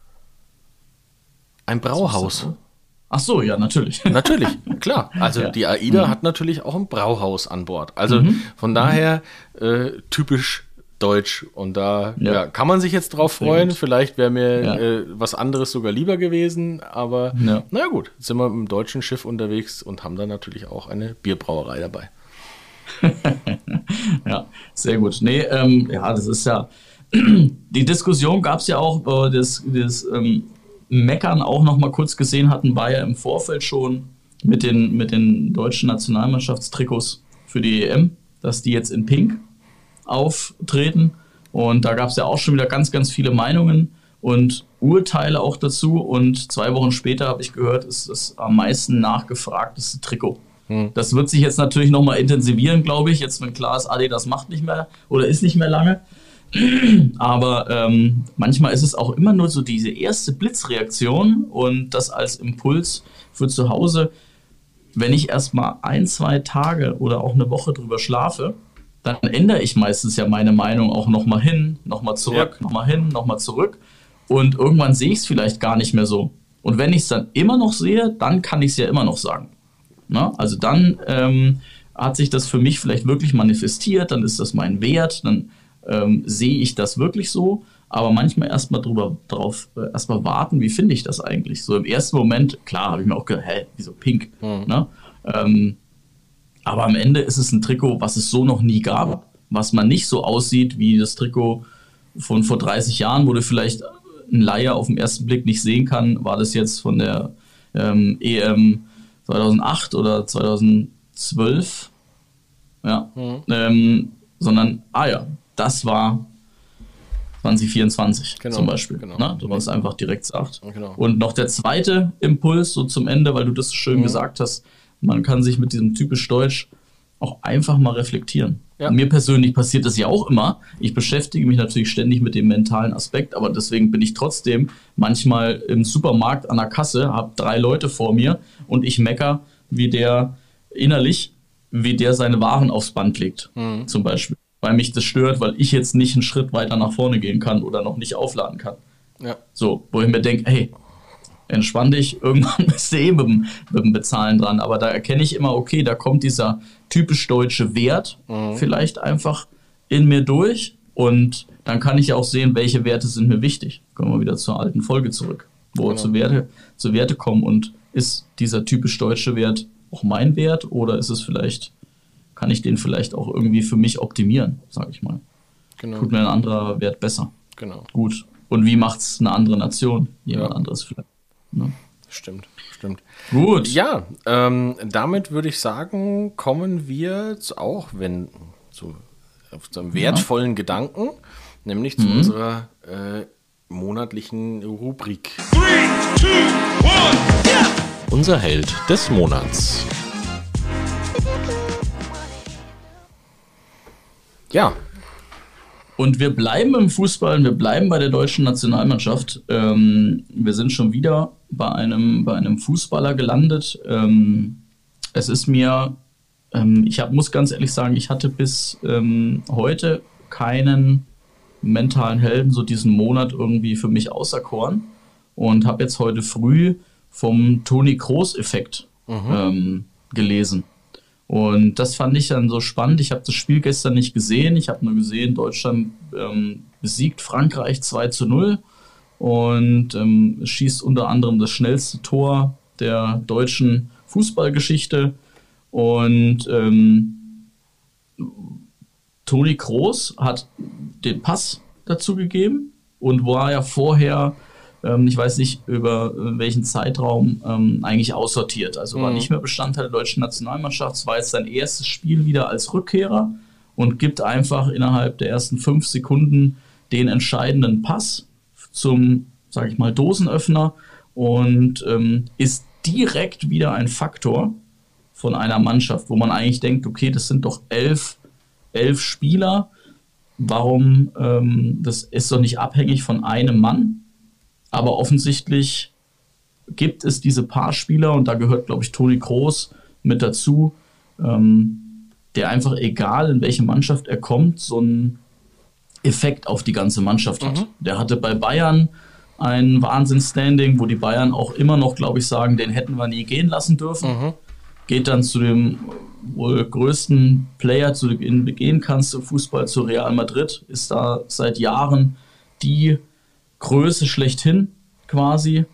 Ein Brauhaus. Ach so, ja, natürlich. Natürlich, klar. Also Ja. die AIDA hat natürlich auch ein Brauhaus an Bord. Also von daher äh, typisch deutsch. Und da Ja. ja, kann man sich jetzt drauf Sehr freuen. gut. Vielleicht wäre mir Ja. äh, was anderes sogar lieber gewesen. Aber Ja. na ja, gut, jetzt sind wir mit dem deutschen Schiff unterwegs und haben dann natürlich auch eine Bierbrauerei dabei. Ja, sehr gut. Nee, ähm, ja, das ist ja, die Diskussion gab es ja auch, wo wir das, das ähm, Meckern auch noch mal kurz gesehen hatten, war ja im Vorfeld schon mit den, mit den deutschen Nationalmannschaftstrikots für die E M, dass die jetzt in Pink auftreten. Und da gab es ja auch schon wieder ganz, ganz viele Meinungen und Urteile auch dazu. Und zwei Wochen später habe ich gehört, ist das am meisten nachgefragteste Trikot. Hm. Das wird sich jetzt natürlich nochmal intensivieren, glaube ich. Jetzt, wenn klar ist, Adidas macht nicht mehr oder ist nicht mehr lange. Aber ähm, manchmal ist es auch immer nur so diese erste Blitzreaktion und das als Impuls für zu Hause. Wenn ich erstmal ein, zwei Tage oder auch eine Woche drüber schlafe, dann ändere ich meistens ja meine Meinung auch nochmal hin, nochmal zurück, Ja. nochmal hin, nochmal zurück. Und irgendwann sehe ich es vielleicht gar nicht mehr so. Und wenn ich es dann immer noch sehe, dann kann ich es ja immer noch sagen. Na, also dann ähm, hat sich das für mich vielleicht wirklich manifestiert, dann ist das mein Wert, dann ähm, sehe ich das wirklich so. Aber manchmal erstmal drüber drauf, äh, erstmal warten, wie finde ich das eigentlich? So im ersten Moment, klar, habe ich mir auch gedacht, hä, wieso pink? Mhm. Ne? Ähm, aber am Ende ist es ein Trikot, was es so noch nie gab, was man nicht so aussieht wie das Trikot von vor dreißig Jahren, wo du vielleicht ein Laie auf den ersten Blick nicht sehen kann, war das jetzt von der ähm, E M zweitausendacht oder zweitausendzwölf, ja, mhm. ähm, sondern, ah ja, das war zwanzig vierundzwanzig genau, zum Beispiel, genau. Ne? So was einfach direkt sagt. Genau. Und noch der zweite Impuls, so zum Ende, weil du das so schön mhm. gesagt hast, man kann sich mit diesem typisch Deutsch auch einfach mal reflektieren. Ja. Mir persönlich passiert das ja auch immer. Ich beschäftige mich natürlich ständig mit dem mentalen Aspekt, aber deswegen bin ich trotzdem manchmal im Supermarkt an der Kasse, habe drei Leute vor mir und ich mecker, wie der innerlich, wie der seine Waren aufs Band legt, mhm. zum Beispiel. Weil mich das stört, weil ich jetzt nicht einen Schritt weiter nach vorne gehen kann oder noch nicht aufladen kann. Ja. So, wo ich mir denke, hey, entspann dich, irgendwann bist du eh mit dem, mit dem Bezahlen dran. Aber da erkenne ich immer, okay, da kommt dieser typisch deutsche Wert mhm. vielleicht einfach in mir durch. Und dann kann ich auch sehen, welche Werte sind mir wichtig. Kommen wir wieder zur alten Folge zurück, wo wir genau. zu, Werte, zu Werte kommen. Und ist dieser typisch deutsche Wert auch mein Wert oder ist es vielleicht, kann ich den vielleicht auch irgendwie für mich optimieren, sage ich mal. Genau. Tut mir ein anderer Wert besser. Genau. Gut. Und wie macht es eine andere Nation? Jemand ja. anderes vielleicht. Ne? Stimmt, stimmt. Gut. Ja, ähm, damit würde ich sagen, kommen wir zu, auch wenn zu, zu einem wertvollen ja. Gedanken, nämlich zu mhm. unserer äh, monatlichen Rubrik. Three, two, one, yeah. Unser Held des Monats. Ja. Und wir bleiben im Fußball, wir bleiben bei der deutschen Nationalmannschaft. Ähm, wir sind schon wieder bei einem, bei einem Fußballer gelandet. Ähm, es ist mir, ähm, ich hab, muss ganz ehrlich sagen, ich hatte bis ähm, heute keinen mentalen Helden so diesen Monat irgendwie für mich auserkoren und habe jetzt heute früh vom Toni Kroos-Effekt mhm. ähm, gelesen. Und das fand ich dann so spannend. Ich habe das Spiel gestern nicht gesehen. Ich habe nur gesehen, Deutschland ähm, besiegt Frankreich zwei zu null und ähm, schießt unter anderem das schnellste Tor der deutschen Fußballgeschichte. Und ähm, Toni Kroos hat den Pass dazu gegeben und war ja vorher, ähm, ich weiß nicht über welchen Zeitraum, ähm, eigentlich aussortiert. Also war mhm. nicht mehr Bestandteil der deutschen Nationalmannschaft. Es war jetzt sein erstes Spiel wieder als Rückkehrer und gibt einfach innerhalb der ersten fünf Sekunden den entscheidenden Pass zum, sage ich mal, Dosenöffner und ähm, ist direkt wieder ein Faktor von einer Mannschaft, wo man eigentlich denkt, okay, das sind doch elf, elf Spieler, warum, ähm, das ist doch nicht abhängig von einem Mann, aber offensichtlich gibt es diese paar Spieler und da gehört, glaube ich, Toni Kroos mit dazu, ähm, der einfach, egal in welche Mannschaft er kommt, so einen Effekt auf die ganze Mannschaft hat. Mhm. Der hatte bei Bayern ein Wahnsinns-Standing, wo die Bayern auch immer noch, glaube ich, sagen, den hätten wir nie gehen lassen dürfen. Mhm. Geht dann zu dem wohl größten Player, zu dem du gehen kannst im Fußball, zu Real Madrid, ist da seit Jahren die Größe schlechthin quasi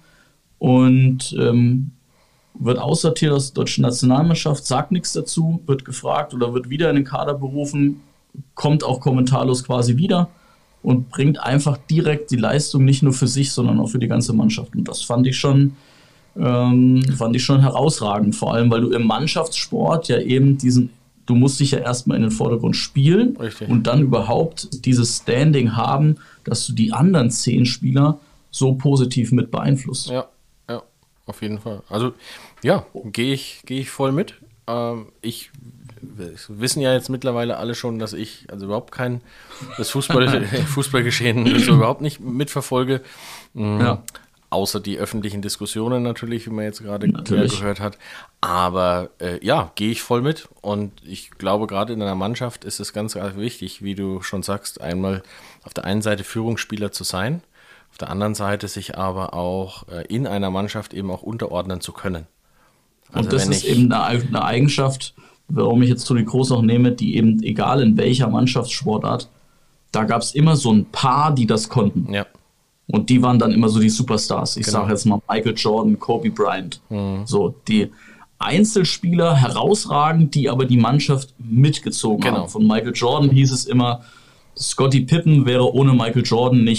und ähm, wird aussortiert aus der deutschen Nationalmannschaft, sagt nichts dazu, wird gefragt oder wird wieder in den Kader berufen, kommt auch kommentarlos quasi wieder und bringt einfach direkt die Leistung nicht nur für sich, sondern auch für die ganze Mannschaft. Und das fand ich schon, ähm, fand ich schon herausragend, vor allem, weil du im Mannschaftssport ja eben diesen, du musst dich ja erstmal in den Vordergrund spielen. Richtig. Und dann überhaupt dieses Standing haben, dass du die anderen zehn Spieler so positiv mit beeinflusst. Ja, ja, auf jeden Fall. Also ja, gehe ich, gehe ich voll mit. Ähm, ich wissen ja jetzt mittlerweile alle schon, dass ich also überhaupt kein das Fußball, Fußballgeschehen so überhaupt nicht mitverfolge. Mhm. Ja. Außer die öffentlichen Diskussionen natürlich, wie man jetzt gerade gehört hat. Aber äh, ja, gehe ich voll mit. Und ich glaube, gerade in einer Mannschaft ist es ganz, ganz wichtig, wie du schon sagst, einmal auf der einen Seite Führungsspieler zu sein, auf der anderen Seite sich aber auch äh, in einer Mannschaft eben auch unterordnen zu können. Also und das ist eben eine, eine Eigenschaft, warum ich jetzt Toni Kroos auch nehme, die eben, egal in welcher Mannschaftssportart, da gab es immer so ein paar, die das konnten. Ja. Und die waren dann immer so die Superstars. Ich genau. sage jetzt mal Michael Jordan, Kobe Bryant. Mhm. So, die Einzelspieler herausragend, die aber die Mannschaft mitgezogen genau. haben. Von Michael Jordan hieß es immer, Scottie Pippen wäre ohne Michael Jordan nicht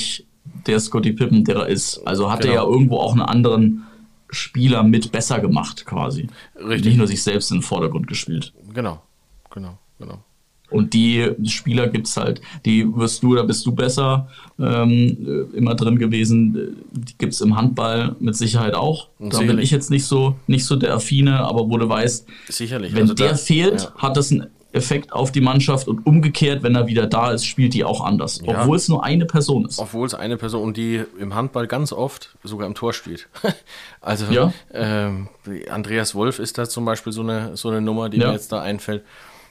der Scottie Pippen, der er ist. Also hat Genau. er ja irgendwo auch einen anderen Spieler mit besser gemacht quasi. Richtig. Nicht nur sich selbst in den Vordergrund gespielt. Genau, genau, genau. Und die Spieler gibt's halt, die wirst du, da bist du besser ähm, immer drin gewesen, die gibt's im Handball mit Sicherheit auch. Und da bin sicherlich. ich jetzt nicht so, nicht so der Affine, aber wo du weißt, Sicherlich. wenn Also der da- fehlt, ja. hat das einen Effekt auf die Mannschaft und umgekehrt, wenn er wieder da ist, spielt die auch anders. Ja. Obwohl es nur eine Person ist. Obwohl es eine Person und die im Handball ganz oft sogar im Tor spielt. Also Ja. ähm, Andreas Wolf ist da zum Beispiel so eine, so eine Nummer, die Ja. mir jetzt da einfällt.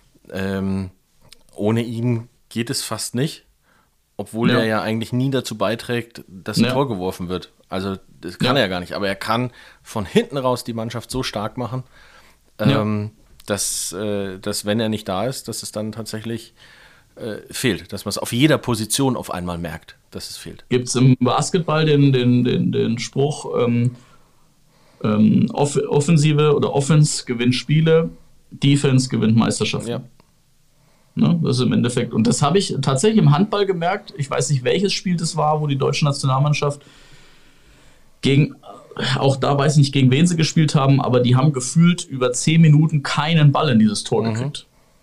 Ähm, ohne ihn geht es fast nicht, obwohl Ja. er ja eigentlich nie dazu beiträgt, dass ein Ja. Tor geworfen wird. Also das kann Ja. er ja gar nicht, aber er kann von hinten raus die Mannschaft so stark machen, Ja. ähm, dass, äh, dass wenn er nicht da ist, dass es dann tatsächlich äh, fehlt, dass man es auf jeder Position auf einmal merkt, dass es fehlt. Gibt's im Basketball den, den, den, den Spruch, ähm, ähm, Off- Offensive oder Offense gewinnt Spiele, Defense gewinnt Meisterschaften. Ja. Ne, das ist im Endeffekt. Und das habe ich tatsächlich im Handball gemerkt. Ich weiß nicht, welches Spiel das war, wo die deutsche Nationalmannschaft gegen, auch da weiß ich nicht, gegen wen sie gespielt haben, aber die haben gefühlt über zehn Minuten keinen Ball in dieses Tor gekriegt.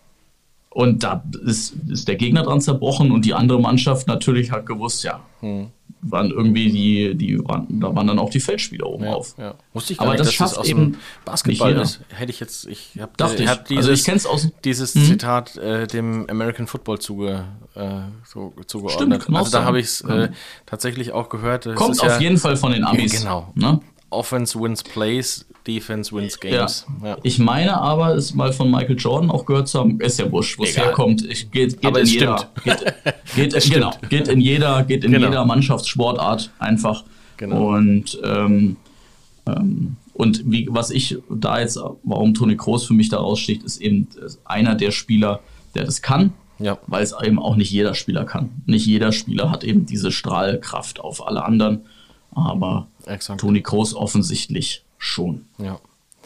Und da ist, ist der Gegner dran zerbrochen und die andere Mannschaft natürlich hat gewusst, ja, waren irgendwie die, die waren, da waren dann auch die Feldspieler oben Ja, auf. ja. Wusste ich gar Aber nicht, das dass schafft das aus eben dem Basketball nicht jeder. ist. Hätte ich jetzt, ich habe Dachte ich. hab Also dieses, ich kenn's aus- dieses Mhm. Zitat äh, dem American Football zuge, äh, so, zugeordnet. Stimmt, kann auch also da sein. habe ich es äh, Ja. tatsächlich auch gehört. Das Kommt ist auf ja, jeden Fall von den Amis. Ja, genau. Ne? Offense wins plays, Defense wins Ja. games. Ja. Ich meine aber, es mal von Michael Jordan auch gehört zu haben, ist ja wurscht, wo es Egal. herkommt. Ich, geht geht Aber in es jeder, geht, geht, Es genau, stimmt. geht in jeder, geht in Genau. jeder Mannschaftssportart einfach. Genau. Und ähm, ähm, und wie, was ich da jetzt, warum Toni Kroos für mich da raussticht, ist eben einer der Spieler, der das kann, Ja. weil es eben auch nicht jeder Spieler kann. Nicht jeder Spieler hat eben diese Strahlkraft auf alle anderen, aber Exakt. Toni Kroos offensichtlich schon. Ja.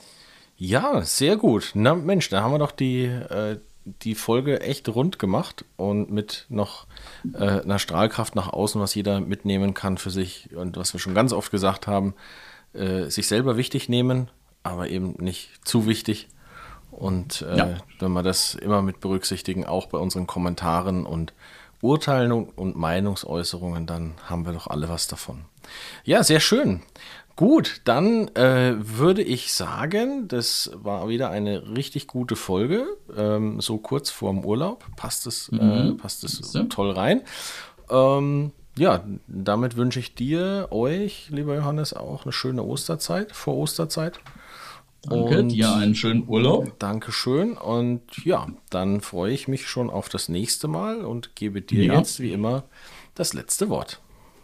Ja, sehr gut. Na Mensch, da haben wir doch die, äh, die Folge echt rund gemacht und mit noch äh, einer Strahlkraft nach außen, was jeder mitnehmen kann für sich und was wir schon ganz oft gesagt haben, äh, sich selber wichtig nehmen, aber eben nicht zu wichtig. Und äh, Ja. wenn wir das immer mit berücksichtigen, auch bei unseren Kommentaren und Urteilen und, und Meinungsäußerungen, dann haben wir doch alle was davon. Ja, sehr schön. Gut, dann äh, würde ich sagen, das war wieder eine richtig gute Folge. Ähm, so kurz vorm Urlaub passt es, äh, passt es Siehste? toll rein. Ähm, ja, damit wünsche ich dir, euch, lieber Johannes, auch eine schöne Osterzeit, vor Osterzeit. Danke, Und dir einen schönen Urlaub. Dankeschön. Und ja, dann freue ich mich schon auf das nächste Mal und gebe dir Ja. jetzt wie immer das letzte Wort.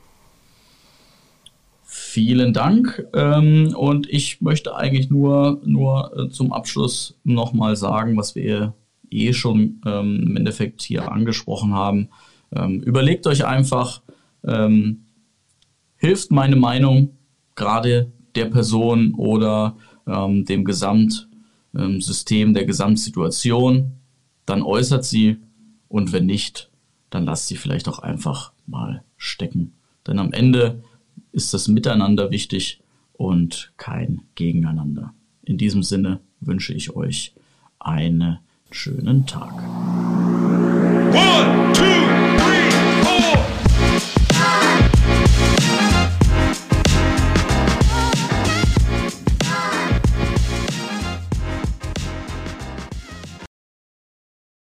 Vielen Dank. Ähm, und ich möchte eigentlich nur, nur äh, zum Abschluss nochmal sagen, was wir eh schon ähm, im Endeffekt hier angesprochen haben. Ähm, überlegt euch einfach, ähm, hilft meine Meinung gerade der Person oder ähm, dem Gesamtsystem, der Gesamtsituation, dann äußert sie, und wenn nicht, dann lasst sie vielleicht auch einfach mal stecken. Denn am Ende ist das Miteinander wichtig und kein Gegeneinander. In diesem Sinne wünsche ich euch einen schönen Tag. One, two,